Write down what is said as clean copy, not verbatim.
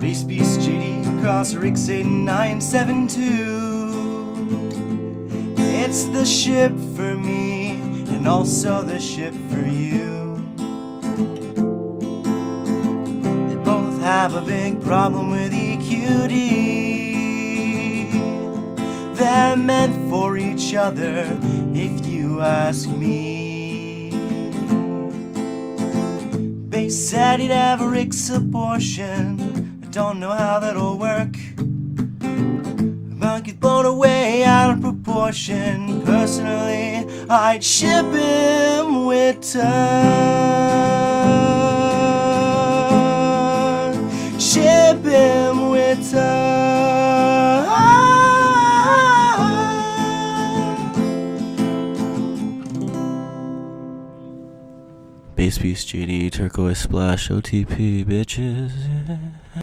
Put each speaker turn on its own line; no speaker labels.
Base Beast GD across Rix 8972. It's the ship for me and also the ship for you. They both have a big problem with EQD. They're meant for each other, if you ask me. Base said he'd have a Rix abortion. I don't know how that'll work. But get blown away out of proportion. Personally, I'd ship him with turn. Ship him with turn. Base Beast GD, Turquoise Splash, OTP, bitches. Yeah.